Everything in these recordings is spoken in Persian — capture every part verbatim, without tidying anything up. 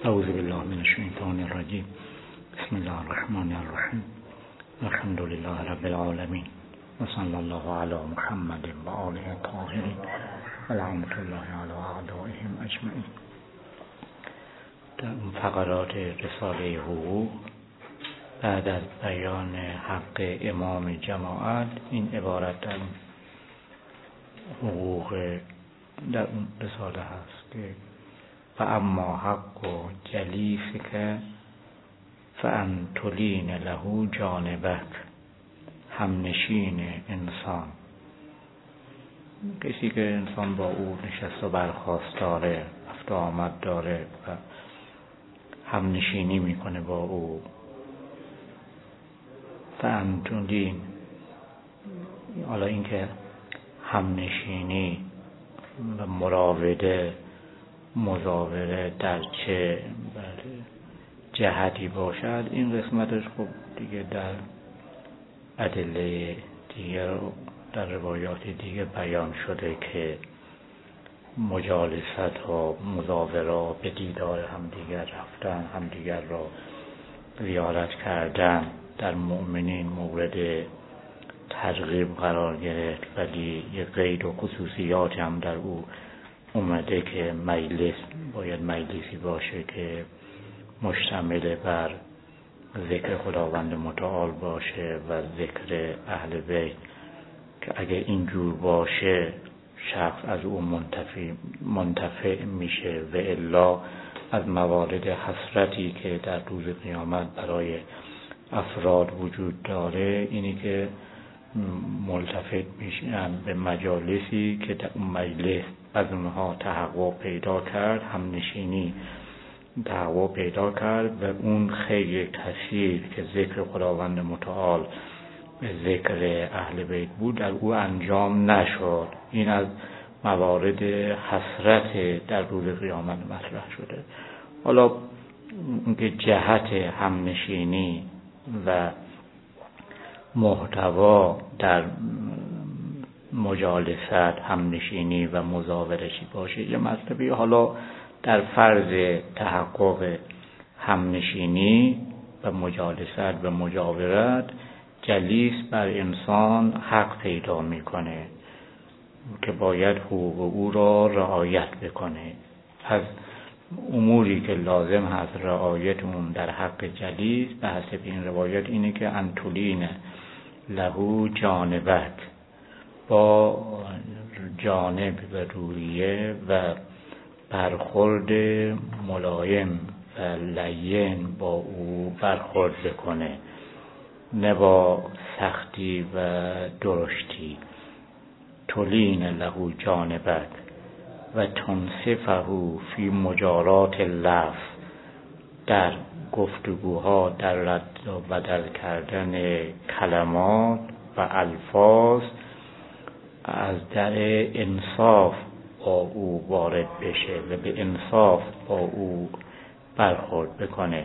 اعوذ بالله من الشیطان الرجیم. بسم الله الرحمن الرحیم. الحمد لله رب العالمین و صلی الله علی محمد و آله الطاهرین و لعنت الله علی اعدائهم اجمعین. در فقرات رساله حقوق بعد از بیان حق امام جماعت این عبارت در حقوق در اون رساله هست که فاما حق و جلیسک فان تلین له جانبک، همنشین انسان، کسی که انسان با او نشست و برخاست داره، رفت و آمد داره و همنشینی میکنه با او. فان تلین، حالا این که همنشینی و مراوده مزاوره در چه جهتی باشد، این قسمتش خب دیگه در ادله دیگر در روایات دیگه بیان شده که مجالست و مزاوره به دیدار همدیگر رفتن، همدیگر را زیارت کردن در مؤمنین مورد ترغیب قرار گرفت، ولی یه قید و خصوصیات هم در او اومده که مجلس باید مجلسی باشه که مشتمل بر ذکر خداوند متعال باشه و ذکر اهل بیت، که اگه اینجور باشه شخص از او منتفع منتفع میشه، و الا از موارد حسرتی که در روز قیامت برای افراد وجود داره اینی که ملتفت میشن به مجالسی که در اون مجلس از اونها تحقق پیدا کرد، هم نشینی تحقق پیدا کرد و اون خیلی کثیر که ذکر خداوند متعال ذکر اهل بیت بود در او انجام نشد. این از موارد حسرت در روز قیامت مطرح شده. حالا اینکه جهت همنشینی و محتوا در مجالست همنشینی و مزاورشی باشه یه مطلبی. حالا در فرض تحقق همنشینی و مجالست و مجاورت، جلیس بر انسان حق پیدا میکنه که باید حقوق او را رعایت بکنه. از اموری که لازم هست رعایت اون در حق جلیس به حسب این روایت اینه که انتولین له جانبک، با جانب و رویه و برخورد ملایم و لین با او برخورد بکنه، نه با سختی و درشتی. تولین له جانبک و تنصفه فی مجارات اللفظ، در گفتگوها در رد و بدل کردن کلمات و الفاظ از در انصاف با او وارد بشه و به انصاف با او برخورد بکنه،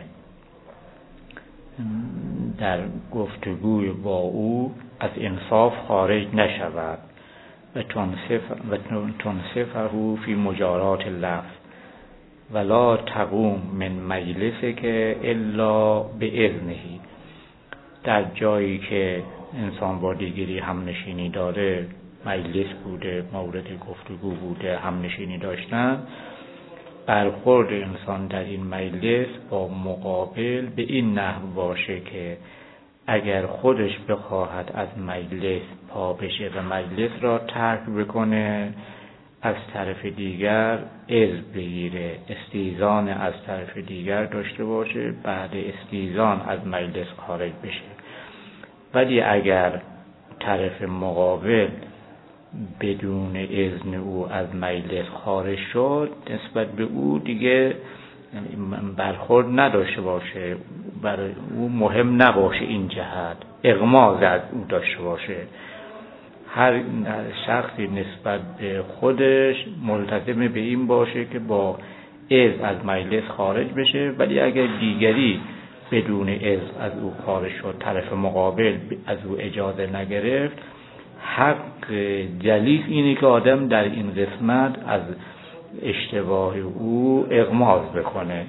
در گفتگوی با او از انصاف خارج نشود. و تنصف و تنصفه فی مجارات اللفظ ولا تقوم من مجلسک الا باذنه، در جایی که انسان با دیگری هم نشینی داره، مجلس بوده، مورد گفتگو بوده، هم نشینی داشتن، برخورد انسان در این مجلس با مقابل به این نحو باشه که اگر خودش بخواهد از مجلس پا بشه و مجلس را ترک بکنه، از طرف دیگر اذن بگیره، استیذان از طرف دیگر داشته باشه، بعد استیذان از مجلس خارج بشه. ولی اگر طرف مقابل بدون اذن او از مجلس خارج شد، نسبت به او دیگه برخورد نداشته باشه، برای او مهم نباشه این جهت، اغماض از او داشته باشه. هر شخصی نسبت به خودش ملتزم به این باشه که با اذن از مجلس خارج بشه، ولی اگر دیگری بدون اذن از او خارج شد، طرف مقابل از او اجازه نگرفت، حق جلیس اینه که آدم در این قسمت از اشتباه او اغماض بکنه،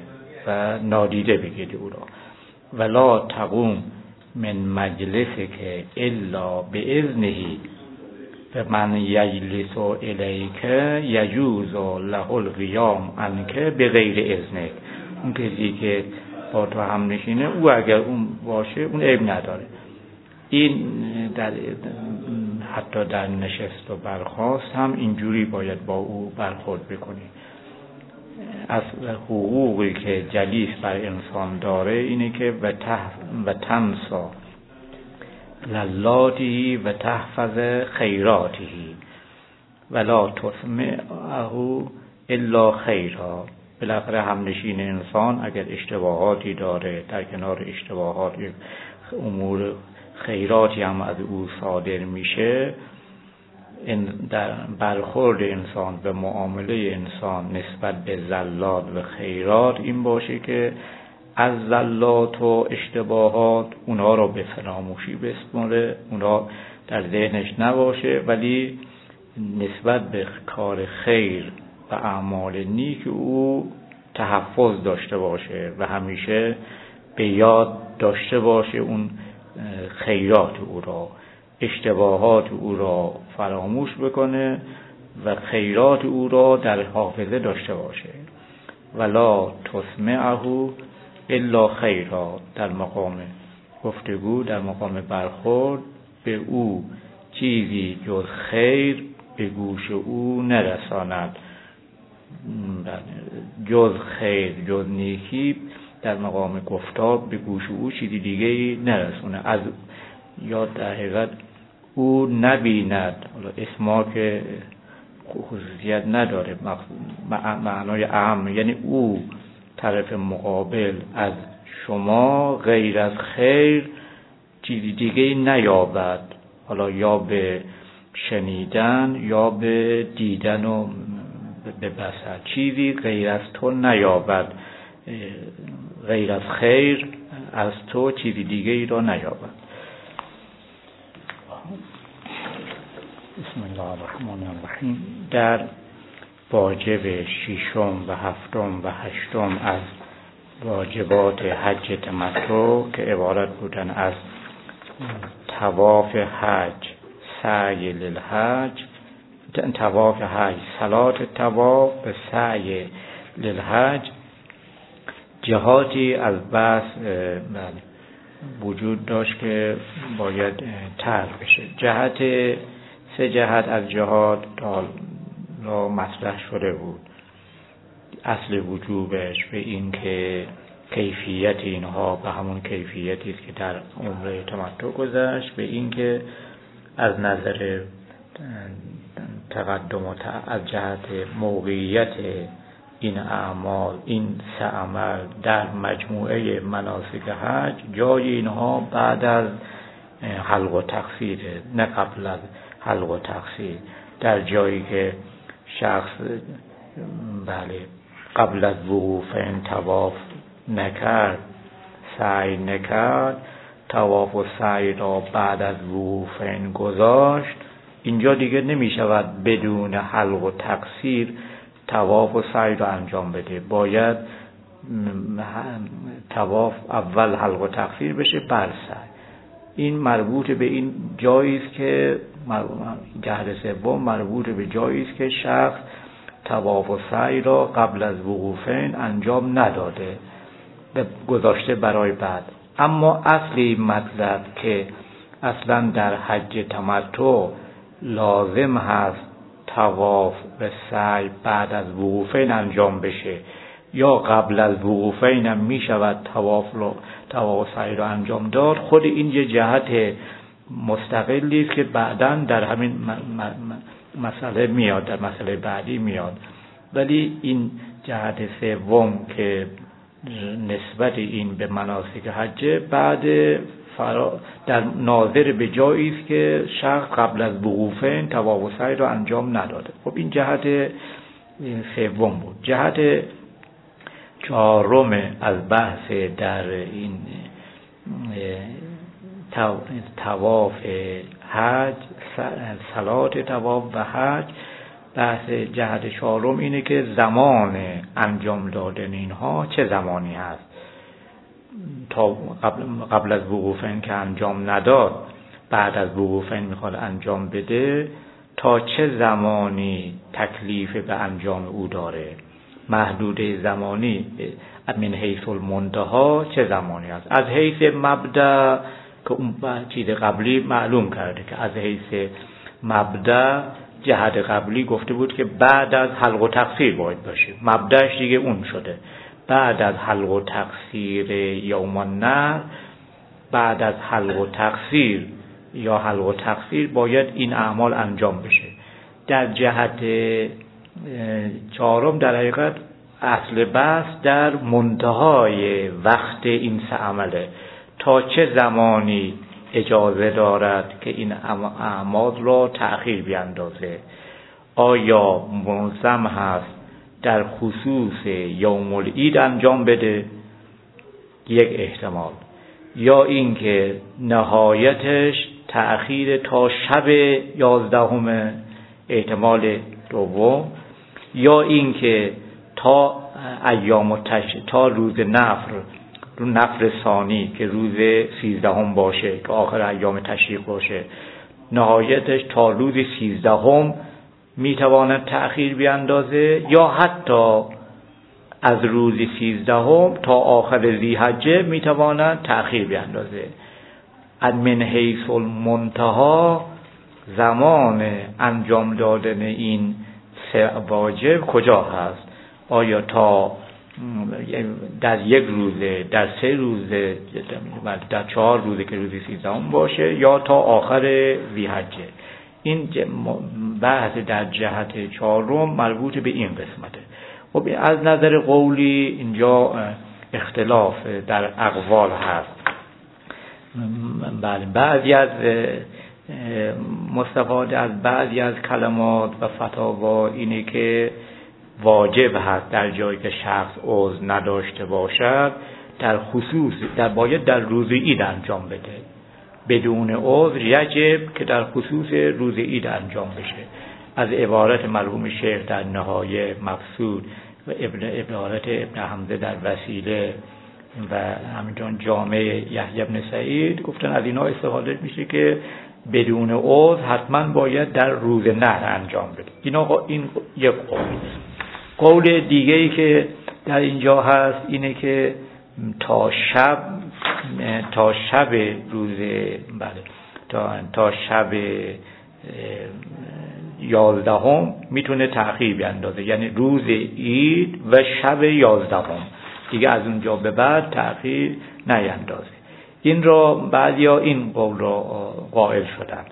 و نادیده بگیری او را. ولا تقوم من مجلس که الا به اذنهی و من یجلس الیک یجوز له القیام عنک به غیر اذنک. اون کسی که با تو هم نشینه، او اگر اون باشه اون عیب نداره. این در حتی در نشست و برخاست هم اینجوری باید با او برخورد بکنی. از حقوقی که جلیس بر انسان داره اینه که و تح و تنسا للاتی و تحفظ خیراتی ولا تسمعه الا خیرا. بالاخره همنشین انسان اگر اشتباهاتی داره، در کنار اشتباهات امور خیراتی هم از او صادر میشه، در برخورد انسان به معامله انسان نسبت به زلات و خیرات این باشه که از زلات و اشتباهات اونا رو به فراموشی بسپاره، اونا در ذهنش نباشه، ولی نسبت به کار خیر و اعمال نیک او تحفظ داشته باشه و همیشه به یاد داشته باشه اون خیرات او را، اشتباهات او را فراموش بکنه و خیرات او را در حافظه داشته باشه. ولا تسمعه الا خیرا، در مقام گفتگو، در مقام برخورد به او چیزی جز خیر به گوش او نرساند. جز خیر، جز نیکی در مقام گفتار به گوش او چیزی دیگه نرسونه. از یا در حقیقت او نبیند، اسما که خصوصیت نداره، معنای اهم، یعنی او طرف مقابل از شما غیر از خیر چیزی دیگه نیابد، حالا یا به شنیدن یا به دیدن و به بصر، چیزی غیر از تو نیابد، غیر از خیر از تو چیزی دیگه ای را نیابد. بسم الله الرحمن الرحیم. در واجب ششم و هفتم و هشتم از واجبات حج تمتع که عبارت بودن از طواف حج، سعی للحج، طواف حج، صلات طواف و سعی للحج، جهاتی از بس وجود داشت که باید طرح بشه. جهت سه جهت از جهات را مطرح شده بود. اصل وجوبش به این که کیفیت اینها به همون کیفیتی است که در عمره تمتع گذشت، به این که از نظر تقدم و از جهت موقعیت این اعمال، این سه عمل در مجموعه مناسک حج، جای اینها بعد از حلق و تقصیر، نه قبل از حلق و تقصیر. در جایی که شخص بله قبل از وقوف این طواف نکرد، سعی نکرد، طواف و سعی را بعد از وقوف این گذاشت، اینجا دیگه نمی شود بدون حلق و تقصیر طواف و سعی را انجام بده. باید طواف اول حلق و تقصیر بشه بعد سعی. این مربوط به این جایی است که جهت سوم مربوط به جایی است که شخص طواف و سعی را قبل از وقوفین انجام نداده، گذاشته برای بعد. اما اصلی مطلب که اصلا در حج تمتع لازم هست طواف و سعی بعد از وقوفین انجام بشه، یا قبل از وقوفین هم می شود طواف رو طواف و سعی رو انجام داد، خود این یه جهت مستقلی است که بعداً در همین مسئله میاد، در مسئله بعدی میاد. ولی این جهت سوم که نسبت این به مناسک حج بعد فرا در ناظر به جایی است که شخص قبل از وقوفین طواف و سعی رو انجام نداده. خب این جهت سوم بود. جهت چهارم از بحث در این طواف حج، صلات طواف و حج، بحث جهت چهارم اینه که زمان انجام دادن اینها چه زمانی هست. تا قبل, قبل از وقوع فعل که انجام نداد، بعد از وقوع فعل میخواد انجام بده، تا چه زمانی تکلیف به انجام او داره. محدوده زمانی من حیث المنتها چه زمانی هست. از حیث مبدأ که اون چیز قبلی معلوم کرده که از حیث مبدأ جهت قبلی گفته بود که بعد از حلق و تقصیر باید باشه. مبدأش دیگه اون شده. بعد از حلق و تقصیر یوم النحر، بعد از حلق و تقصیر یا حلق و تقصیر باید این اعمال انجام بشه. در جهت چهارم در حقیقت اصل بحث در منتهای وقت این سه عمله. تا چه زمانی اجازه دارد که این اعمال را تأخیر بیندازه. آیا منظم هست در خصوص یوم العید انجام بده؟ یک احتمال. یا اینکه نهایتش تأخیر تا شب یازدهم، احتمال دوم. یا اینکه تا ایام التشریق، تا روز نفر، رو نفر ثانی که روز سیزدهم باشه که آخر ایام تشریق باشه، نهایتش تا روز سیزدهم میتواند تأخیر بیاندازه. یا حتی از روز سیزدهم تا آخر ذی‌حجه میتواند تأخیر بیاندازه. از من حیث المنتها زمان انجام دادن این سه واجب کجا هست؟ آیا تا در یک روزه، در سه روزه، در چهار روزه که روزی سیزدهم باشه، یا تا آخر ذی‌حجه؟ این بحث در جهت چهارم مربوط به این قسمته. خب از نظر قولی اینجا اختلاف در اقوال هست. بله، بعضی از مستفاده از بعضی از کلمات و فتاوا اینه که واجب هست در جایی که شخص عذر نداشته باشد، در خصوص در باید در روز عید انجام بده. بدون عذر یجب که در خصوص روز عید انجام بشه. از عبارت مرحوم شیخ در نهایه مقصود و ابن عبارت ابن حمزه در وسیله و همینجان جامع یحیی بن سعید گفتن از اینا استفاده میشه که بدون عذر حتما باید در روز نحر انجام بده. اینا این یک قول. قول دیگه ای که در اینجا هست اینه که تا شب تا شب روز بله تا تا شب یازدهم میتونه تأخیر بیاندازه، یعنی روز عید و شب یازدهم، دیگه از اونجا به بعد تأخیر نیندازه. این را بعضیا این قول را قائل شدن.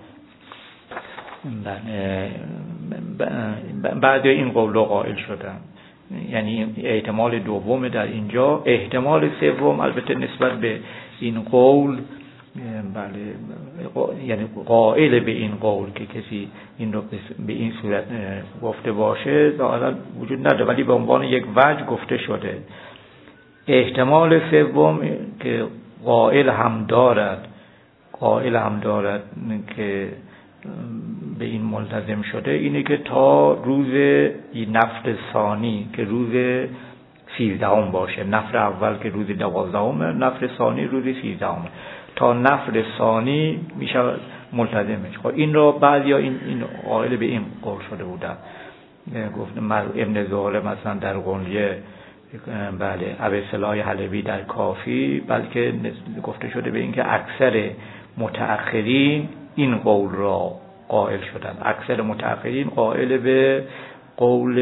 بعد این قول را قائل شدن، یعنی احتمال دوم در اینجا. احتمال سوم البته نسبت به این قول، بله، یعنی قائل به این قول که کسی این رو به این صورت گفته باشه ظاهرا وجود نداره، ولی به عنوان یک وجه گفته شده. احتمال سوم که قائل هم دارد قائل هم دارد که به این ملتزم شده اینه که تا روز نفر ثانی که روز سیزدهم باشه. نفر اول که روز دوازدهمه، نفر ثانی روز سیزدهمه. تا نفر ثانی میشه ملتزم میشه. خب این را بعضیا این این قائل به این قول شده بودن. گفت ابن زهره مثلا در قنیه، بله، ابی صلاح حلبی در کافی، بلکه گفته شده به این که اکثر متأخرین این قول را قائل شدن. اکثر متأخرین قائل به قول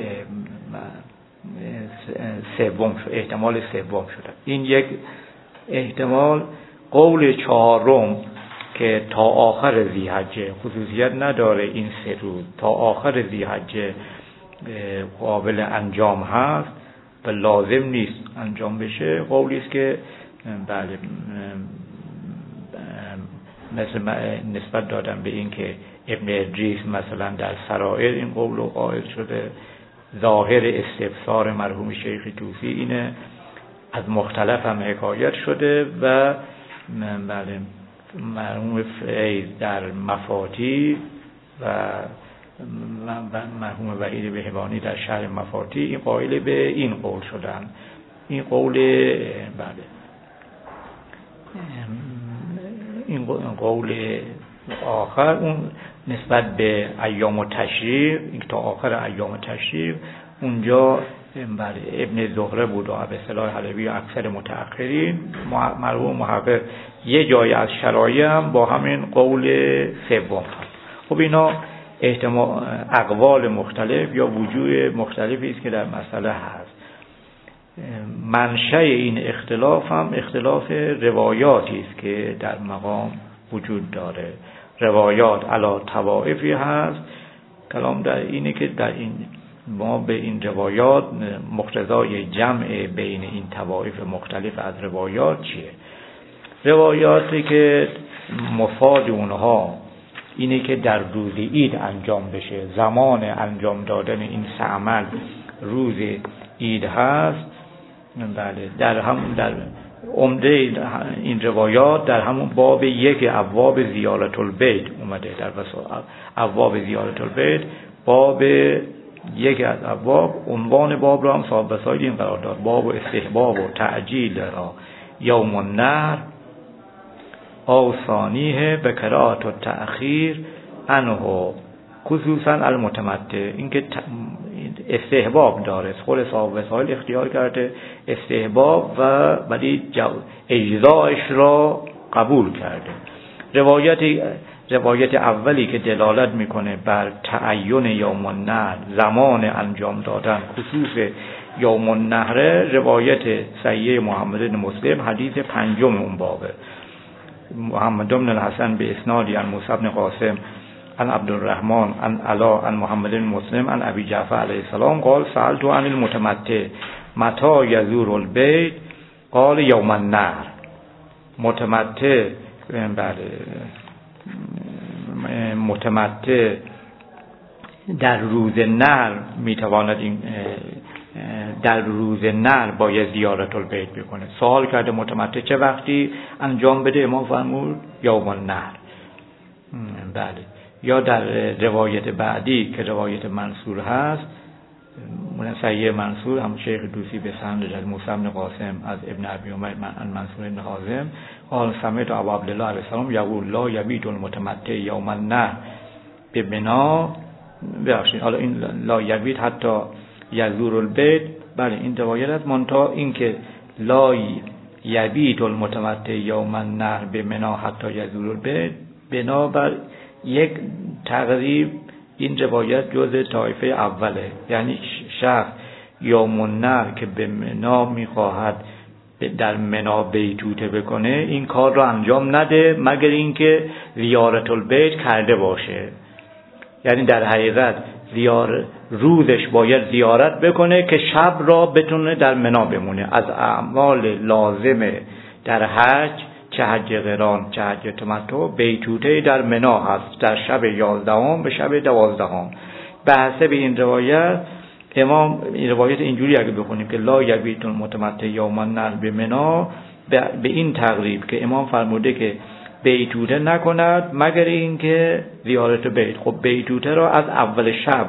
سوم شد، احتمال سوم شدن. این یک احتمال. قول چهارم که تا آخر ذی‌حجه، خصوصیت نداره این سه روز، تا آخر ذی‌حجه قابل انجام هست و لازم نیست انجام بشه. قولی است که بله مثل نسبت دادم به این که ابن ادریس مثلا در سرائر این قول رو قائل شده. ظاهر استفسار مرحوم شیخ طوسی اینه، از مختلف هم حکایت شده و بله مرحوم فیض در مفاتیح و مرحوم وحید بهبانی در شرح مفاتیح این قائل به این قول شدن. این قول بله این قول آخر اون نسبت به ایام تشریق تا آخر ایام تشریق اونجا بله ابن زهره بود و به اصطلاح حلبی و اکثر متأخرین. مرحوم محقق یه جای از شرایع هم با همین قول سوم هست. خب اینا احتمال اقوال مختلف یا وجوه مختلفی است که در مسئله هست. منشأ این اختلاف هم اختلاف روایاتی است که در مقام وجود داره. روایات علی طوائفی هست. کلام در اینه که در این ما به این روایات مقتضای جمع بین این طوائف مختلف از روایات چیه؟ روایاتی که مفاد اونها اینه که در روز عید انجام بشه، زمان انجام دادن این سه عمل روز عید هست. بله در هم در عمده این روایات در همون باب یک ابواب زیارت البیت اومده. در ابواب زیارت البیت باب یک از ابواب عنوان باب را هم صاحب وسائل این قرار داد: باب استحباب و تعجیل را یوم النحر او ثانیه به قرائت و تأخیر عنه خصوصا المتمتع. این که استحباب داره، خود صاحب وسائل اختیار کرده استحباب و ولی اجزایش را قبول کرده. روایت روایت اولی که دلالت میکنه بر تعین یوم النحر، زمان انجام دادن خصوص یوم النحر، روایت صحیح محمد بن مسلم حدیث پنجم اون بابه. محمد بن الحسن به اسنادی عن موسی بن قاسم عن عبدالرحمن عن علا عن محمد بن مسلم عن ابی جعفر علیه السلام قال سألت عن المتمتع متى یزور البیت قال یوم النحر. متمتع بله متمتع در روز نحر میتواند این در روز نحر باید زیارت البیت بکنه. سوال کرده متمتع چه وقتی انجام بده؟ امام فرمود یوم النحر. بله. یا در روایت بعدی که روایت منصور هست، صحیح منصور هم شیخ دوسی به سند از موسی بن قاسم از ابن ابی عمر عن منصور بن حازم قال سمعت ابا عبدالله علیه السلام یقول لا یبیت المتمتع یوم النحر ببنا. ببخشید حالا این لا یبیت حتی یزور البیت، بله این روایت است، منتها این که لا یبیت المتمتع یوم النحر بمنا حتی یزور البیت بنابر یک تقریب این روایت جزء طایفه اوله، یعنی شخص یوم النحر که به منا میخواهد در منا بیتوته بکنه این کار را انجام نده مگر اینکه زیارت البیت کرده باشه. یعنی در حقیقت زیار روزش باید زیارت بکنه که شب را بتونه در منا بمونه. از اعمال لازم در حج، چه حج قران چه حج تمتع، بیتوته در منا هست در شب یازدهم به شب دوازدهم. به حسب این روایت امام این روایت اینجوری اگه بخونیم که لا یبیت المتمتع یوم النحر بمنا، به این تقریب که امام فرموده که بیتوته نکند مگر اینکه زیارت بیت. خب بیتوته را از اول شب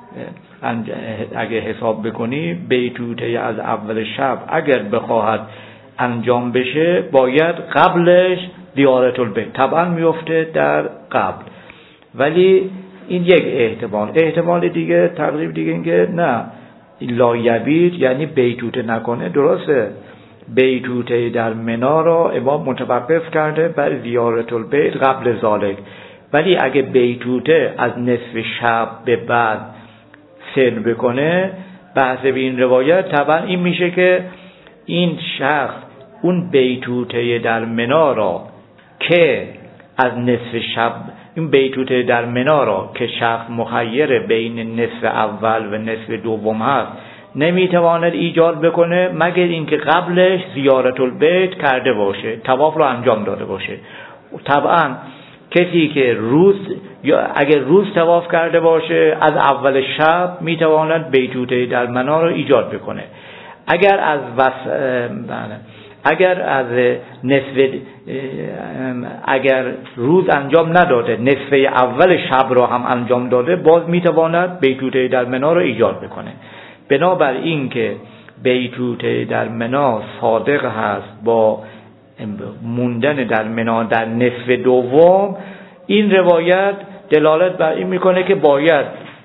اگه حساب بکنی، بیتوته از اول شب اگر بخواهد انجام بشه باید قبلش زیارت البیت طبعا میفته در قبل. ولی این یک احتمال. احتمال دیگه تقریب دیگه اینکه نه لا یبیت یعنی بیتوته نکنه. درسته بیتوته در منا را امام متوقف کرده بر زیارت البیت قبل ذالک، ولی اگه بیتوته از نصف شب به بعد سن بکنه، بحث به این روایت طبعا این میشه که این شخص اون بیتوته در منا را که از نصف شب، این بیتوته در منا را که شخص مخیر بین نصف اول و نصف دوم هست نمیتواند ایجاد بکنه مگر اینکه قبلش زیارت البیت کرده باشه، طواف رو انجام داده باشه. طبعا کسی که روز یا اگر روز طواف کرده باشه از اول شب میتواند بیتوته در منا رو ایجاد بکنه. اگر از وس... اگر از نصف اگر روز انجام نداده نصف اول شب را هم انجام داده، باز میتواند بیتوته در منا را ایجاد بکنه. بنابر این که بیتوته در منا صادق هست با موندن در منا در نصف دوم، این روایت دلالت بر این میکنه که باید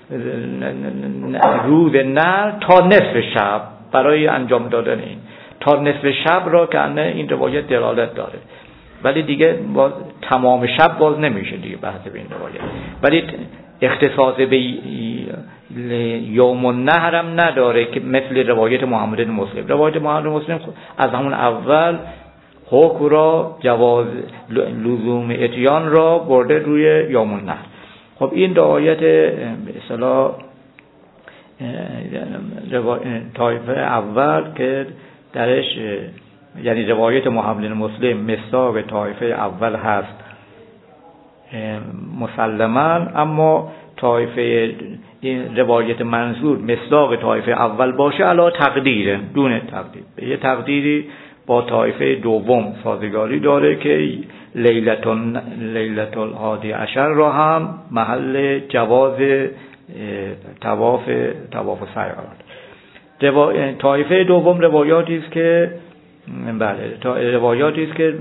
روز نر تا نصف شب برای انجام دادن این تا نصف شب را که این روایت دلالت داره، ولی دیگه باز تمام شب باز نمیشه دیگه بحث به این روایت. ولی اختصاص به یوم النحر هم نداره که مثل روایت محمد بن مسلم. روایت محمد بن مسلم از همون اول حکم را جواز لزوم اتیان را برده روی یوم النحر. خب این روایت به اصطلاح طایفه اول که درش یعنی روایت محمد بن مسلم مصداق طایفه اول هست مسلماً، اما طایفه این روایت منظور مصداق طایفه اول باشه علا تقدیر دون تقدیر، به یه تقدیری با طایفه دوم سازگاری داره که لیلت لیلت الحادی عشر را هم محل جواز طواف طواف سعی قرار. طایفه دوم روایاتی است که بله روایاتی است که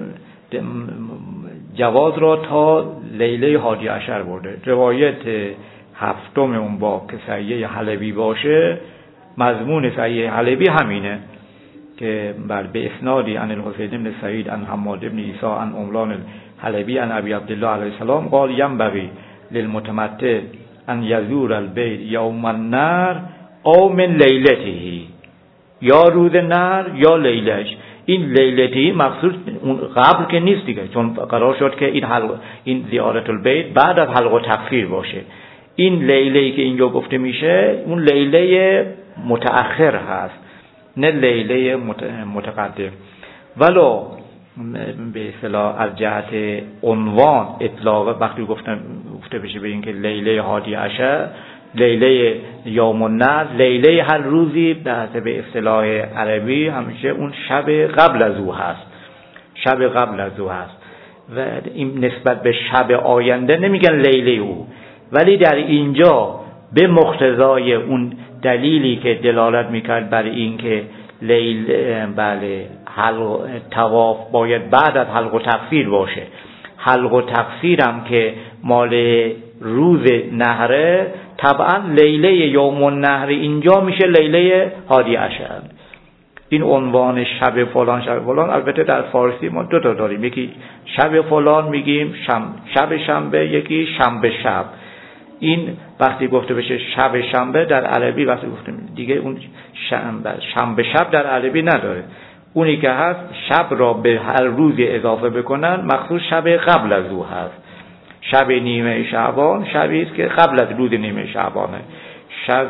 جواز را تا لیله حادی عشر برده. روایت هفتم اون باب که صحیح حلبی باشه، مضمون صحیح حلبی همینه که بر به اسنادی عن الحسین بن سعید عن حماد بن عیسی عن عمران الحلبی عن ابی عبدالله علیه السلام قال ینبغی للمتمتع ان یزور البیت یوم النحر او من لیلته، یا روز نحر یا لیلش. این لیلتی مقصود اون قبل که نیست دیگه، چون قرار شد که این حلق این زیارت البیت بعد از حلق و تکفیر باشه. این لیله‌ای که اینجا گفته میشه اون لیله متأخر هست، نه لیله متقدم. ولو به اصطلاح از جهت عنوان اطلاق وقتی گفتم گفته بشه به این که لیله حادی عشر، لیله یوم النحر، لیله هر روزی به اصطلاح عربی همیشه اون شب قبل از او هست، شب قبل از او هست و این نسبت به شب آینده نمیگن لیله او، ولی در اینجا به مقتضای اون دلیلی که دلالت میکرد بر این که لیل بله حلق طواف باید بعد از حلق و تکفیر باشه، حلق و تکفیر هم که مال روز نحره، طبعا لیله یوم النحر اینجا میشه لیله حادی عشر. این عنوان شب فلان شب فلان البته در فارسی ما دو تا داریم، یکی شب فلان میگیم شم، شب شنبه، یکی شنبه شب. این وقتی گفته بشه شب شنبه در عربی وقتی گفتیم دیگه اون شنبه شنبه شب در عربی نداره، اونی که هست شب را به هر روزی اضافه بکنن مخصوص شب قبل از او هست. شب نیمه شعبان شبی است که قبل از روز نیمه شعبانه، شب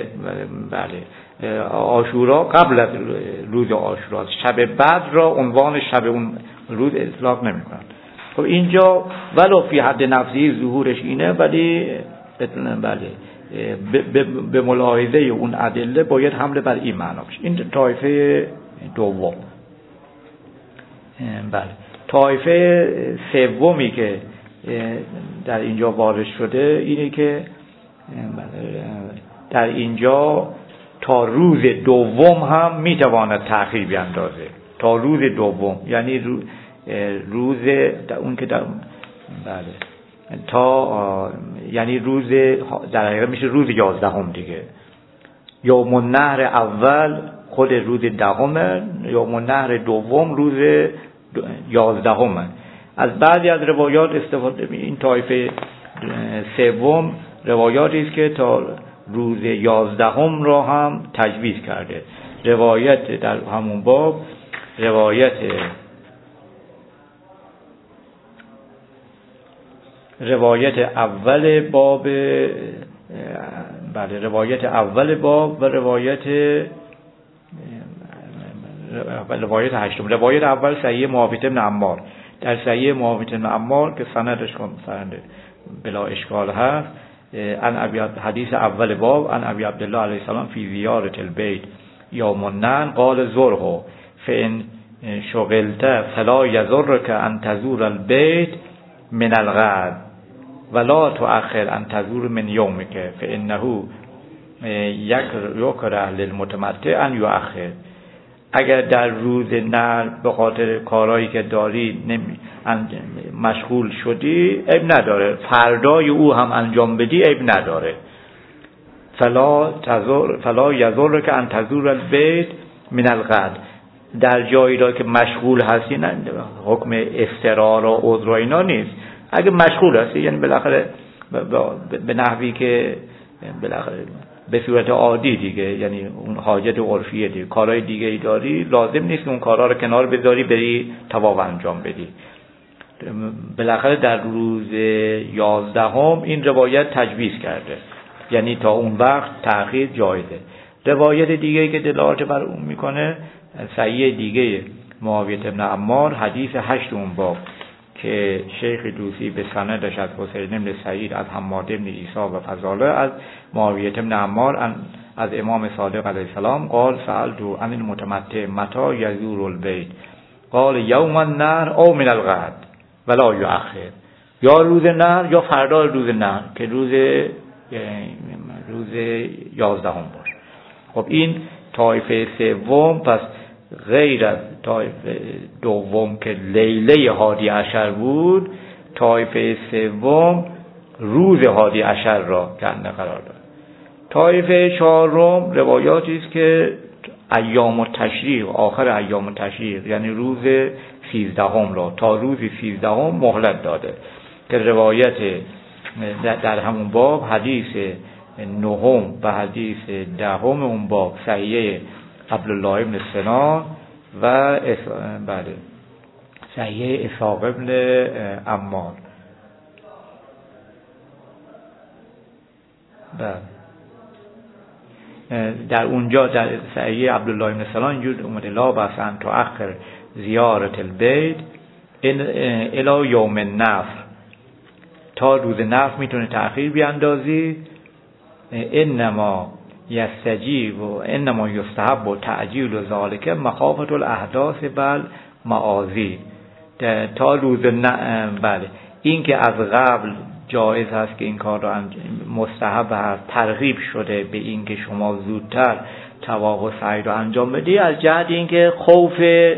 بله عاشورا قبل از روز عاشورا، شب بعد را عنوان شب اون روز اطلاق نمی‌کنن. خب اینجا ولو فی حد نفسی ظهورش اینه، ولی بله به ملاحظه اون ادله باید حمله بر این معنا بشه. این طایفه دوم. بله طایفه سومی که در اینجا وارد شده اینه که در اینجا تا روز دوم هم میتواند تأخیر بیاندازه، تا روز دوم یعنی روز اون که در بله تا یعنی روز در حقیقت میشه روز یازدهم دیگه. یوم النحر اول خود روز دهمه، یوم النحر دوم روز یازدهمه. از بعضی از روایات استفاده می این طایفه سوم روایاتی است که تا روز یازدهم را هم تجویز کرده. روایت در همون باب روایت روایت اول باب بله روایت اول باب و روایت روایت هشتم. روایت اول صحیح معاویه بن عمار، در صحیح معاویه بن عمار که سندش سند بلا اشکال هست، ان ابی حدیث اول باب ان ابی عبدالله علیه السلام فی زیارت البیت یوم النحر قال زره فان شغلت فلا یضرک ان تزور البیت من الغد ولا تؤخر ان تزور من یومک فانه یکره للمتمتع ان یؤخر. اگر در روز نحر به خاطر کارهایی که داری نمی... مشغول شدی عیب نداره، فردای او هم انجام بدی عیب نداره. فلا تزور فلا یضرک ان تزور البیت من الغد. در جایی را که مشغول هستی، نه حکم اضطرار و عذر و اینا نیست. اگه مشغول هستی یعنی بالاخره به نحوی که بالاخره به صورت عادی دیگه، یعنی اون حاجت عرفیه دیگه، کارهای دیگه ای داری، لازم نیست اون کارها رو کنار بذاری بری طواف انجام بدی. بالاخره در روز یازدهم این روایت تجویز کرده، یعنی تا اون وقت تأخیر جایزه. روایت دیگه که دلالت بر اون میکنه صحیح دیگه معاویه بن عمار، حدیث هشت اون باب که شیخ دوسی به سندش از حسین بن سعید از حماد بن عیسی و فضاله از معاویه بن عمار از امام صادق علیه السلام قال سألت عن المتمتع متى یزور البیت قال یوم النحر او من الغد ولا یؤخر. یا روز نحر یا فردا روز نحر که روز روز یازدهم باشه. خب این طایفه سوم پس غیر از طایفه دوم که لیله هادی عشر بود، طایفه سوم روز هادی عشر را کنده قرار داد. طایفه چهارم روایاتی است که ایام التشریق، آخر ایام التشریق یعنی روز سیزدهم را تا روز سیزدهم مهلت داده که روایت در همون باب حدیث نهم و حدیث دهم اون باب صحیح عبدالله بن سنان و بله صحیح اسحاق بن عمار. بله در اونجا در صحیح عبدالله بن سنان اینجور اومده لا بأس ان تؤخر زیارت البیت الی یوم النفر، تا روز نفر میتونه تأخیر بیاندازی. انما یستجیب و انما یستحب و تعجیل و ذالک مخافت الاحداث بل معاذی. تا روز ن... بله این که از قبل جایز هست که این کار رو مستحب هست، ترغیب شده به این که شما زودتر طواف و سعی رو انجام بدی از جهت این که خوف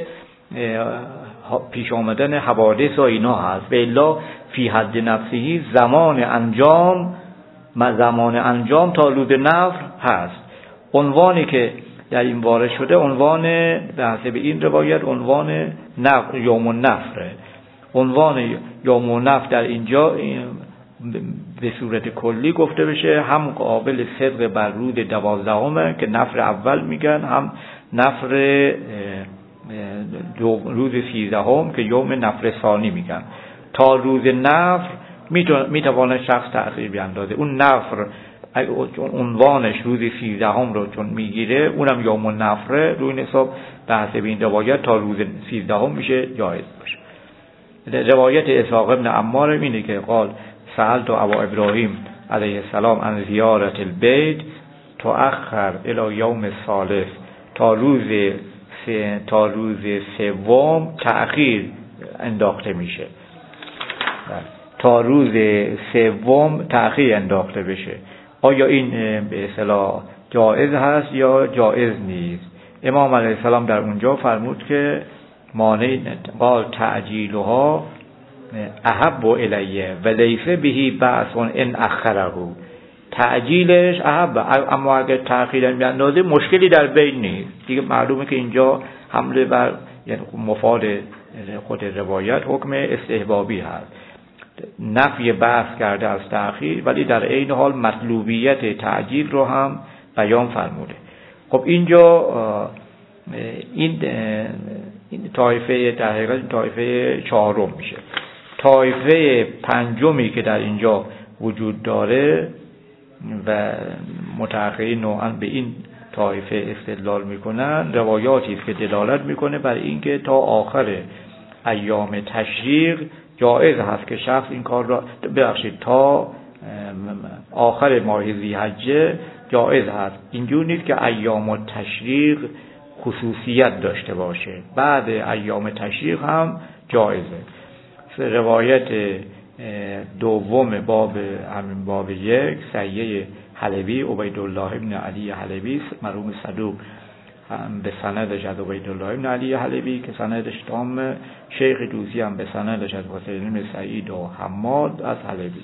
پیش آمدن حوادث و اینا هست. به الا فی حد نفسی زمان انجام زمان انجام تا روز نفر هست. عنوانی که در این وارد شده عنوان به حسب این روایت عنوان نفر یوم النفر. عنوان یوم النفر در اینجا به صورت کلی گفته بشه، هم قابل صدق بر روز دوازدهمه که نفر اول میگن، هم نفر روز سیزدهم که یوم نفر ثانی میگن. تا روز نفر میتواند شخص تأخیر بیاندازه. اون نفر عنوانش روز سیزدهم رو چون میگیره اونم یوم النفر، روی حساب به حسب این روایت تا روز سیزدهم میشه جایز باشه. روایت اسحاق بن عمار اینه که قال سألت ابا ابراهیم علیه السلام عن زیارت البیت تؤخر الی یوم الثالث، تا روز تا روز سوم تأخیر انداخته میشه، تا روز سوم تأخیر انداخته بشه. آیا این به اصطلاح جایز هست یا جایز نیست؟ امام علیه السلام در اونجا فرمود که مانع قال تعجیلها احب الیه و لیس به بأس ان اخره. تعجیلش احب، اما اگر تأخیر بیاندازه مشکلی در بین نیست دیگه. معلومه که اینجا حمله بر یعنی مفاد خود روایت حکم استحبابی هست، نفی بحث کرده از تأخیر، ولی در عین حال مطلوبیت تعجیل رو هم بیان فرموده. خب اینجا این این طایفه در حقیقت طایفه چهارم میشه. طایفه پنجمی که در اینجا وجود داره و متأخرین نوعا به این طایفه استدلال میکنن، روایاتی است که دلالت میکنه بر اینکه تا آخر ایام تشریق جایز هست که شخص این کار را ببخشید تا آخر ماه ذی‌حجه جایز هست. اینجور نیست که ایام تشریق خصوصیت داشته باشه. بعد ایام تشریق هم جایزه. روایت دوم باب همین باب یک سیه حلبی عبیدالله ابن علی حلبی مرحوم صدوق به سندش از عبیدالله ابن علی حلبی که سندش تام، شیخ دوسی هم به سندش از حسین بن سعید و حماد از حلبی.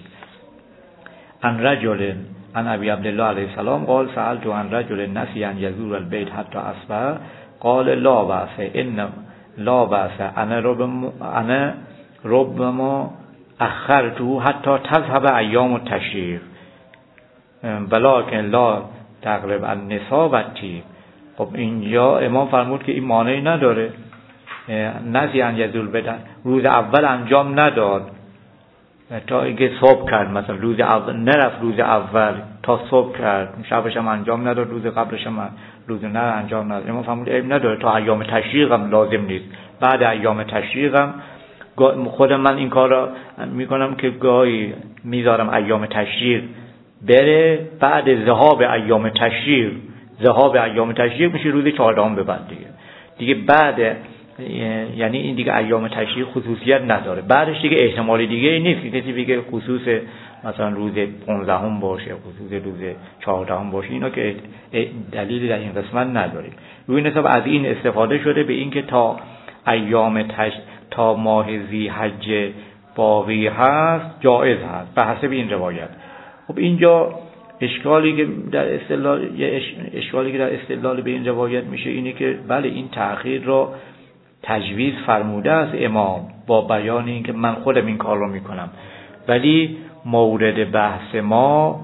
ان رجل ان ابی عبدالله علیه السلام قال سألت عن رجل نسی ان یزور البیت حتی اصبح قال لا بأس ان لا بأس انا ربما انا ربما اخرته حتی تذهب ایام التشریق ولکن لا تقرب النساء و الطیب. خب اینجا امام فرمود که این مانعی نداره، نسی ان یزور البیت روز اول انجام نداد تا اینکه صبح کرد، مثلا روز اول نرفت، روز اول تا صبح کرد، شبش هم انجام نداد، روز قبلش هم روز نه انجام نداد. امام فرمود عیب نداره، تا ایام تشریق هم لازم نیست. بعد ایام تشریق هم خود من این کار را میکنم که گاهی میذارم ایام تشریق بره، بعد ذهاب ایام تشریق ذهاب ایام تشریق میشه روز چهاردهم به بعد دیگه دیگه بعد، یعنی این دیگه ایام تشریق خصوصیت نداره. بعدش دیگه احتمالی دیگه ای نیست که کسی بگه خصوص مثلا روز پانزدهم باشه، خصوص روز چهاردهم باشه، اینا که دلیلی در این قسمت نداریم. روی این حساب از این استفاده شده به اینکه تا ایام تش... تا ماه ذی‌حجه باقی هست جایز هست به حسب این روایت. خب اینجا اشکالی که در استدلال اش... اشکالی که در استدلال به این روایت میشه اینه که بله این تأخیر رو تجویز فرموده است امام با بیان اینکه من خودم این کار رو میکنم، ولی مورد بحث ما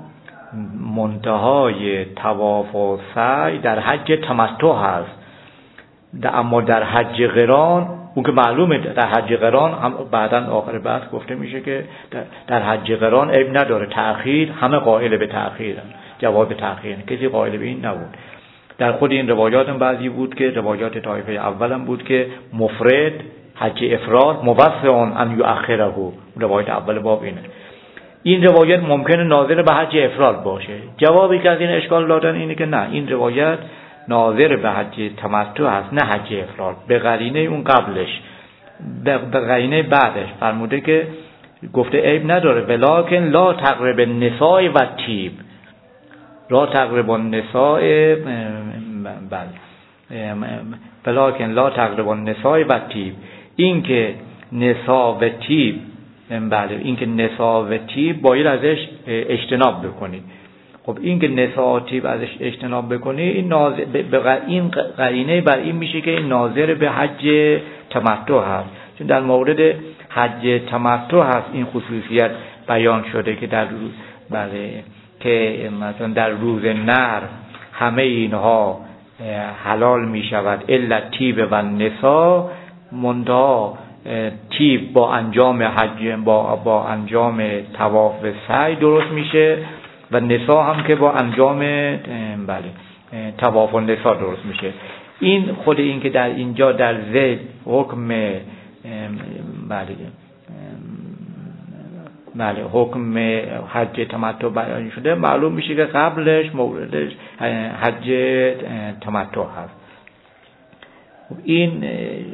منتهای طواف و سعی در حج تمتع هست. اما در حج قران اون که معلومه در حج قران هم بعداً آخر بحث گفته میشه که در, در حج قران عیب نداره تأخیر، همه قائل به تأخیرن، جواب تأخیر، کسی قائل به این نبود. در خود این روایات هم بعضی بود که روایات طایفه اول هم بود که مفرد حج افراد موسع ان یؤخره، روایت اول باب اینه. این روایت ممکنه ناظر به حج افراد باشه. جوابی که از این اشکال دادن اینه که نه، این روایت ناظر به حج تمتع هست نه حج افراد، به قرینه اون قبلش، به قرینه بعدش فرموده که گفته عیب نداره ولکن لا تقرب النساء و طیب، لا تقرب النساء بله ولکن لا تقرب النساء و طیب، این که نساء و طیب بله این که نساء و طیب باید ازش اجتناب بکنید. خب این که نساء و طیب ازش اجتناب بکنی این ناظر به این قرینه بر این میشه که این ناظر به حج تمتع هست، چون در مورد حج تمتع هست این خصوصیت بیان شده که در بله که مثلا در روز نحر همه اینها حلال می شود الا طیب و نساء، منتها طیب با انجام حج با با انجام طواف و سعی درست میشه و نساء هم که با انجام بله طواف و نساء درست میشه. این خود این که در اینجا در ذیل حکم بله بله حکم حج تمتع بیان شده، معلوم میشه که قبلش موردش حج تمتع هست. این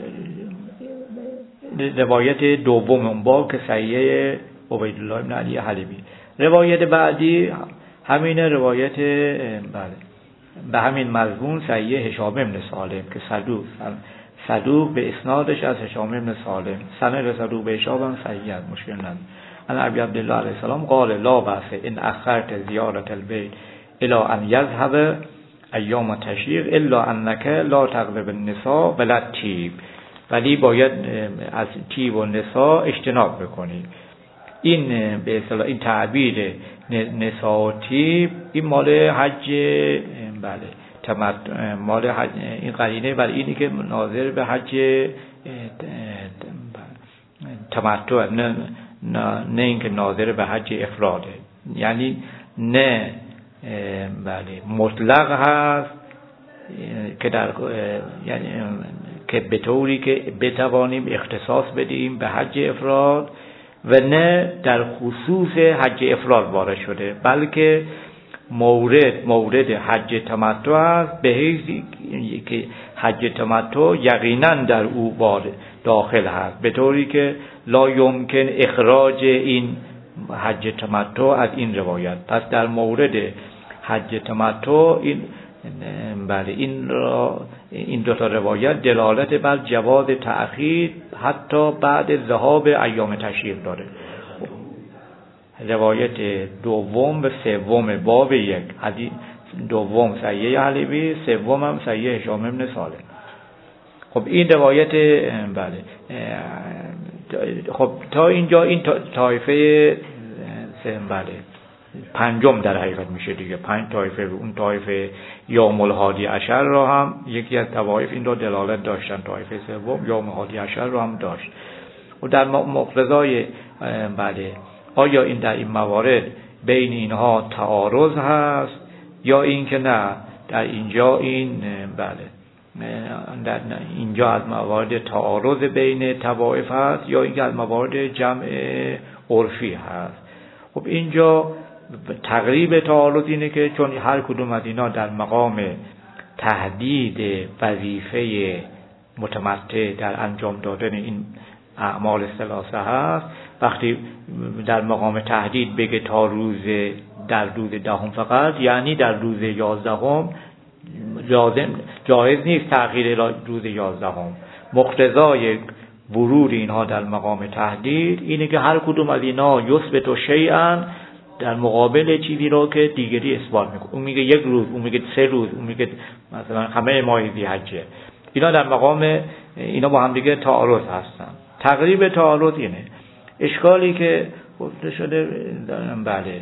روایت دوم اون باب که صحیح عبیدالله ابن علی حلبی. روایت بعدی همین روایت بله به همین مضمون صحیح هشام بن سالم که صدوق صدوق به اسنادش از هشام بن سالم، سند صدوق به هشام هم صحیح است، مشکل نداره. ان ابی عبدالله علیه السلام قال لا بأس ان اخرت زیارت البیت الی ان یذهب ایام تشریق الا انک لا تقرب النساء ولا الطیب، ولی باید از طیب و نساء اجتناب بکنید. این به اصطلاح این تعبیر نساء و طیب این مال حج بله تمتع، مال حج، این قرینه بر اینی که ناظر به حج تمتع نه نه, نه اینکه ناظر به حج افراده، یعنی نه بله مطلق هست که در یعنی که به طوری که بتوانیم اختصاص بدیم به حج افراد و نه در خصوص حج افراد وارد شده، بلکه مورد مورد حج تمتع است، به حیثی که حج تمتع یقینا در او وارد داخل هست، به طوری که لا یمکن اخراج این حج تمتع از این روایت. پس در مورد حج تمتع این بله این را این دو تا روایت دلالت بر جواز تأخیر حتی بعد ذهاب ایام تشریق داره. روایت دوم و سوم باب یک، حدیث دوم صحیح علوی، سوم هم صحیح هشام بن سالم. خب این روایت بله خب تا اینجا این طایفه بله پنجم در حقیقت میشه دیگه. پنج طایفه، اون طایفه یوم الهادی عشر را هم یکی از طوایف این رو دلالت داشتن، طایفه سوم یوم الهادی عشر را هم داشت. و در مقتضای بله آیا این در این موارد بین اینها تعارض هست یا این که نه در اینجا این بله در اینجا از موارد تعارض بین طوایف هست یا این از موارد جمع عرفی هست. خب اینجا تقریب تعارض اینه که چون هر کدوم از اینا در مقام تهدید وظیفه متمتع در انجام دادن این اعمال ثلاثه هست، وقتی در مقام تهدید بگه تا روز در روز دهم فقط، یعنی در روز یازدهم لازم جایز نیست تأخیر روز یازدهم. مقتضای ورود اینها در مقام تهدید اینه که هر کدوم از اینا یثبت شیئا در مقابل چیزی رو که دیگری اثبات میکنه. اون میگه یک روز، اون میگه سه روز، اون میگه مثلا همه ماه ذی‌حجه. اینا در مقام اینا با هم دیگه تعارض هستن. تقریب تعارض اینه. اشکالی که گفته شده بله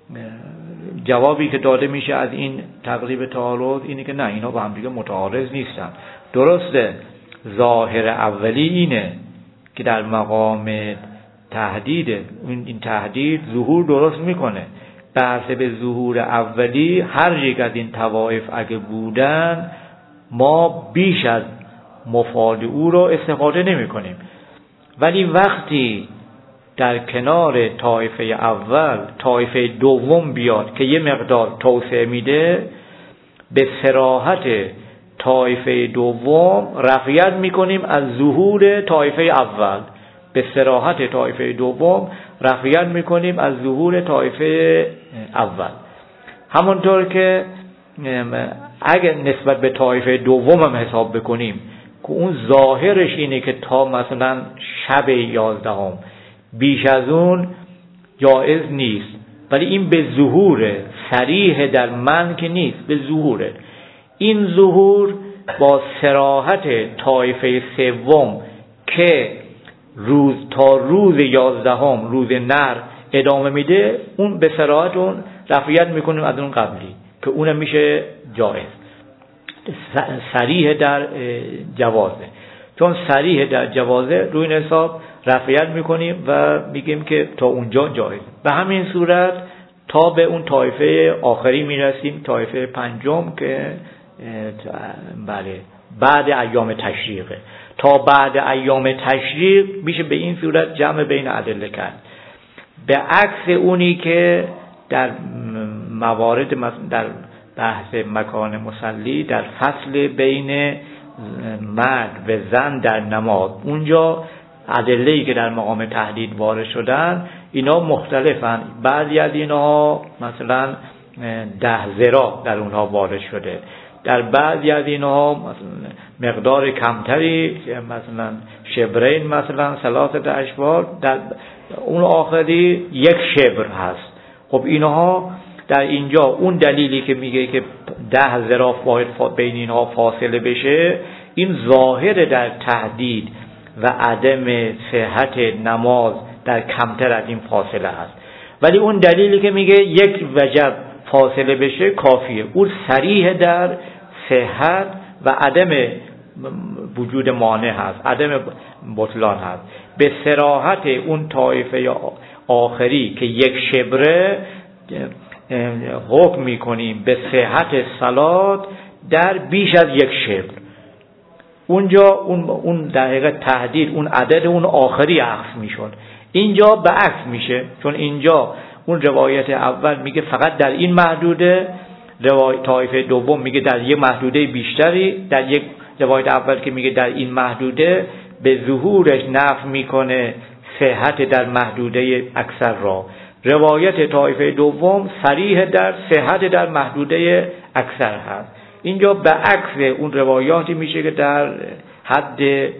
جوابی که داده میشه از این تقریب تعارض اینه که نه، اینا با هم دیگه متعارض نیستن. درسته ظاهر اولی اینه که در مقام تهدید این تهدید ظهور درست میکنه. بحث به ظهور اولی هر یک از این طوائف اگه بودن ما بیش از مفاد او رو استفاده نمی کنیم، ولی وقتی در کنار طایفه اول طایفه دوم بیاد که یه مقدار توسعه میده، به صراحت طایفه دوم رفعیت میکنیم از ظهور طایفه اول. به صراحت طایفه دوم رفعیت میکنیم از ظهور طایفه اول. همونطور که اگر نسبت به طایفه دوم هم حساب بکنیم که اون ظاهرش اینه که تا مثلا شب یازدهم بیش از اون جایز نیست، ولی این به ظهور صریح در من که نیست، به ظهوره. این ظهور با صراحت طایفه سوم که روز تا روز یازدهم روز نر ادامه میده، اون به صراحت اون رفعیت میکنیم از اون قبلی که اونم میشه جایز، صریح در جوازه. چون صریح در جوازه روی این حساب رفعیت میکنیم و میگیم که تا اونجا جایز. به همین صورت تا به اون طایفه آخری میرسیم، طایفه پنجم که بله بعد ایام تشریقه. تا بعد ایام تشریق میشه به این صورت جمع بین ادله کرد. به عکس اونی که در موارد در بحث مکان مصلی در فصل بین مرد و زن در نماز، اونجا ادله‌ای که در مقام تهدید وارد شدن اینا مختلفن. بعضی از اینها مثلا ده ذراع در اونها وارد شده، در بعضی از اینها مقدار کمتری مثلا شبرین مثلا ثلاثه اشبار، در اون آخری یک شبر هست. خب اینها در اینجا اون دلیلی که میگه که ده ذراع باید بین اینها فاصله بشه، این ظاهر در تهدید و عدم صحت نماز در کمتر از این فاصله هست. ولی اون دلیلی که میگه یک وجب فاصله بشه کافیه، اون صریح در صحت و عدم وجود مانع هست، عدم بطلان هست. به صراحت اون طایفه آخری که یک شبره حکم میکنیم به صحت صلات در بیش از یک شبر. اونجا اون اون در حقیقت تهدید اون عدد اون آخری عکس میشد. اینجا به عکس میشه، چون اینجا اون روایت اول میگه فقط در این محدوده، روایت طایفه دوم میگه در یک محدوده بیشتری. در یک روایت اول که میگه در این محدوده به ظهورش نفی میکنه صحت در محدوده اکثر را. روایت طایفه دوم صریح در صحت در محدوده اکثر هست. اینجا به عکس اون روایاتی میشه که در حد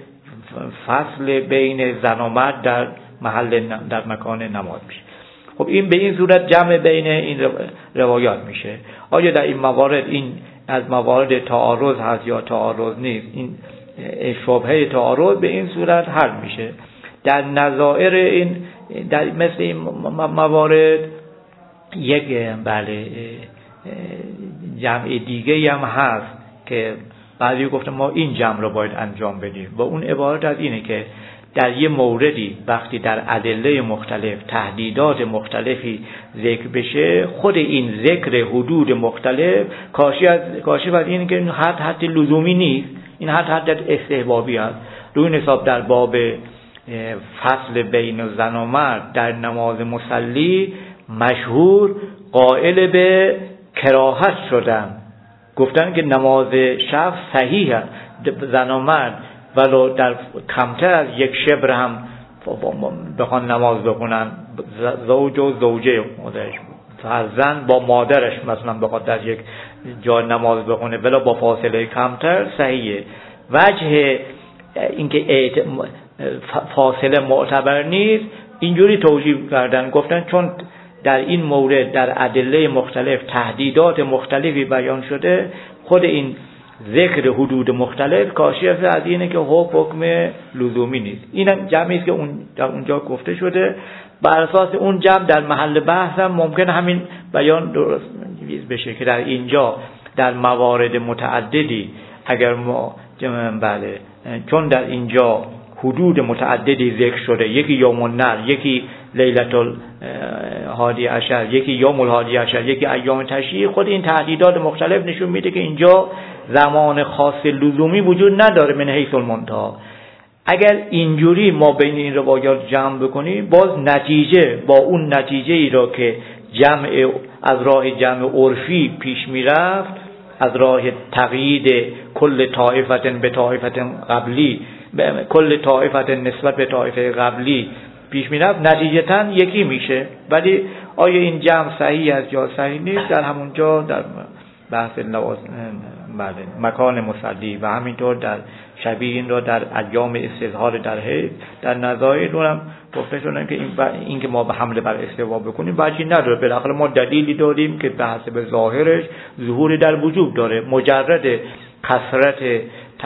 فصل بین زن و مرد در محل در مکان نماز میشه. خب این به این صورت جمع بین این روایات میشه. آیا در این موارد این از موارد تعارض هست یا تعارض نیست؟ این شبهه تعارض به این صورت حل میشه. در نظائر این در مثل این موارد یک بله جمع دیگه هم هست که بعضی گفتن ما این جمع رو باید انجام بدیم و اون عبارت از اینه که در یه موردی وقتی در ادله مختلف تهدیدات مختلفی ذکر بشه، خود این ذکر حدود مختلف کاشی از کاشی از اینه که این حد حد لزومی نیست، این حد حد استحبابی است. روی حساب در باب فصل بین زن و مرد در نماز مصلی مشهور قائل به کراهت شدن، گفتن که نماز شب صحیح است زن و مرد ولو در کمتر از یک شبر هم بخوان نماز بخونن، زوج و زوجه خودش فرزند با مادرش مثلا بخواد در یک جای نماز بخونه ولو با فاصله کمتر صحیحه. وجه اینکه فاصله معتبر نیست اینجوری توجیه کردن، گفتن چون در این مورد در ادله مختلف تهدیدات مختلفی بیان شده، خود این ذکر حدود مختلف کاشی از اینه که حکم لزومی نیست. اینم جمعی است که اون در اونجا گفته شده. بر اساس اون جمع در محل بحث هم ممکن همین بیان درست بشه که در اینجا در موارد متعددی اگر ما بله چون در اینجا حدود متعددی ذکر شده، یکی یوم النحر، یکی لیلة الحادی عشر، یکی یوم الحادی عشر، یکی ایام تشریق، خود این تهدیدات مختلف نشون میده که اینجا زمان خاص لزومی وجود نداره من حیث المنتهی. اگر اینجوری ما بین این روایات جمع بکنیم، باز نتیجه با اون نتیجه ای را که جمع از راه جمع عرفی پیش میرفت، از راه تقیید کل طائفت به طائفت قبلی، کل طائفت نسبت به طائفه قبلی پیش میرفت، نتیجتاً یکی میشه. ولی آیا این جمع صحیح است یا صحیح نیست، در همونجا در بحث نواز بله مکان مصلی و همینطور در شبیه این را در ایام استظهار در حیض در نظائر هم گفته شدن که این, این که ما به حمله بر استوا بکنیم وجهی نداره. بالاخره ما دلیلی داریم که به حسب ظاهرش ظهور در وجوب داره. مجرد کثرت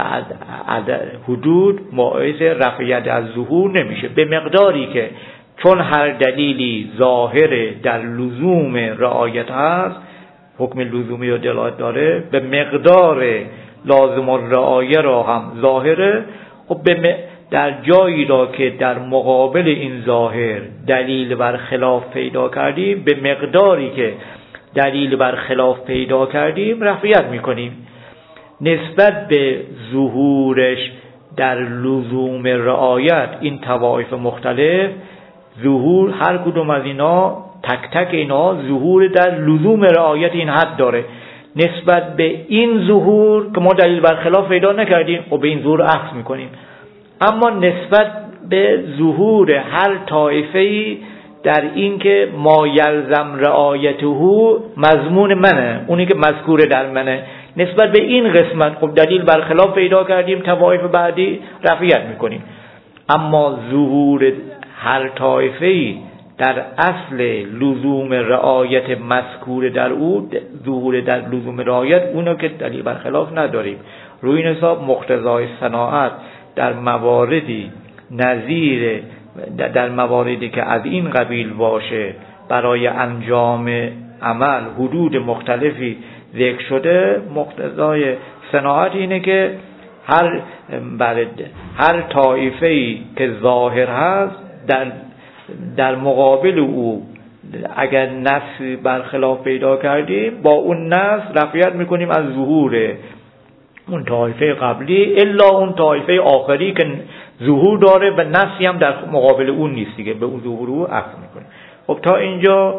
حدود باعث رفعیت از ظهور نمیشه، به مقداری که چون هر دلیلی ظاهر در لزوم رعایت هست، حکم لزومی و دلالت داره، به مقدار لازم الرعایه را هم ظاهره. خب در جایی را که در مقابل این ظاهر دلیل بر خلاف پیدا کردیم، به مقداری که دلیل بر خلاف پیدا کردیم رفعیت میکنیم. نسبت به ظهورش در لزوم رعایت این طوایف مختلف، ظهور هر کدوم از اینا تک تک اینا ظهور در لزوم رعایت این حد داره. نسبت به این ظهور که ما دلیل برخلاف پیدا نکردیم و به این ظهور اخذ میکنیم. اما نسبت به ظهور هر طایفه‌ای در این که ما یلزم رعایته مضمون منه، اونی که مذکور در منه، نسبت به این قسمت خب دلیل برخلاف پیدا کردیم، طوایف بعدی رفعیت میکنیم. اما ظهور هر طایفه‌ای در اصل لزوم رعایت مذکور در او، ظهور در لزوم رعایت اونو که دلیل برخلاف نداریم. روی این حساب مقتضای صناعت در مواردی نظیر در مواردی که از این قبیل باشه برای انجام عمل حدود مختلفی ذکر شده، مقتضای صناعت اینه که هر برد هر طایفه‌ای که ظاهر هست در در مقابل او اگر نص برخلاف پیدا کردیم، با اون نص رفعیت میکنیم از ظهور اون طایفه قبلی، الا اون طایفه آخری که ظهور داره و نصی هم در مقابل اون نیست دیگه، به اون ظهور او اخذ میکنیم. خب تا اینجا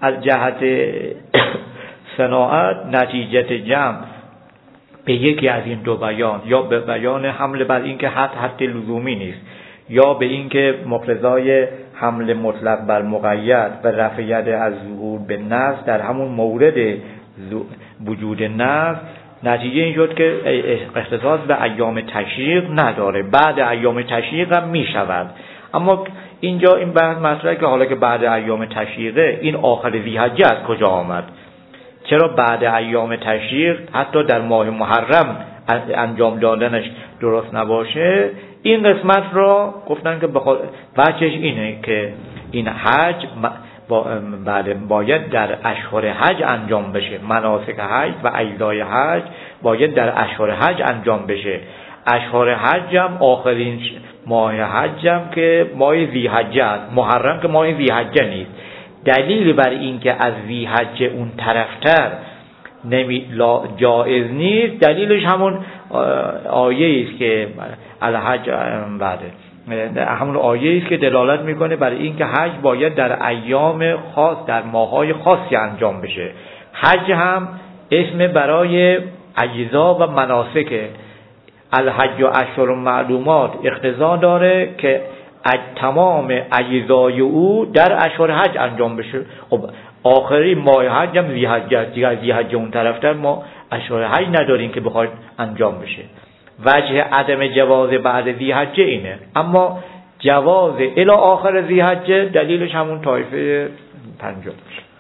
از جهت صناعت نتیجه جمع به یکی از این دو بیان، یا به بیان حمل بر این که حد حد لزومی نیست، یا به این که مقتضای حمل مطلق بر مقید و رفع ید از ظهور به نص در همون مورد وجود نص، نتیجه این شد که اختصاص به ایام تشریق نداره، بعد ایام تشریق هم می شود. اما اینجا این بحث مطرحه که حالا که بعد ایام تشریقه، این آخر ذی‌حجه از کجا آمد؟ چرا بعد ایام تشریق حتی در ماه محرم انجام دادنش درست نباشه؟ این قسمت را گفتن که بخواد وجهش اینه که این حج با بله باید در اشهر حج انجام بشه، مناسک حج و اجزای حج باید در اشهر حج انجام بشه. اشهر حج هم آخرین ماه حج هم که ماه ذی‌حجه است، محرم که ماه ذی‌حجه نیست. دلیل بر این که از ذی‌حجه اون طرفتر نمی جایز نیست، دلیلش همون آیه است که الحج بعده همون آیه است که دلالت میکنه بر این که حج باید در ایام خاص، در ماه‌های خاصی انجام بشه. حج هم اسم برای اجزا و مناسک. الحج و اشهر معلومات اقتضا داره که تمام اجزای او در اشهر حج انجام بشه. خب آخری ماه حج هم ذی‌حجه است، دیگه ذی‌حجه اون طرفتر ما اشهر حج نداریم که بخواد انجام بشه. وجه عدم جواز بعد ذی‌حجه اینه، اما جواز الی آخر ذی‌حجه دلیلش همون طایفه پنجم میشه.